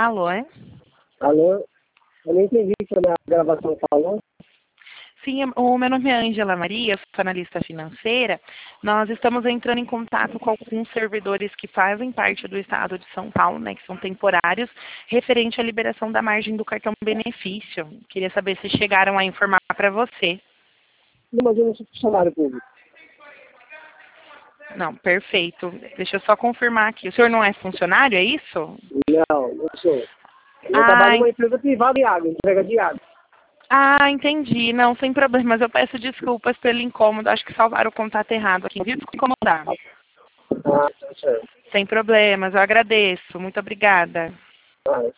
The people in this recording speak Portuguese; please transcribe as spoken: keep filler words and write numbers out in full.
Alô, é? Alô? Eu não entendi o que a minha gravação falou. Sim, o meu nome é Ângela Maria, sou analista financeira. Nós estamos entrando em contato com alguns servidores que fazem parte do estado de São Paulo, né, que são temporários, referente à liberação da margem do cartão benefício. Queria saber se chegaram a informar para você. Não, mas eu não sou funcionário público. Não, perfeito. Deixa eu só confirmar aqui. O senhor não é funcionário, é isso? Não, não sou. Eu Ah, trabalho numa empresa privada de água, entrega de água. Ah, entendi. Não, sem problemas. Eu peço desculpas pelo incômodo. Acho que salvaram o contato errado aqui. Viu? Desculpa incomodar. Ah, tá certo. Sem problemas. Eu agradeço. Muito obrigada. Ah,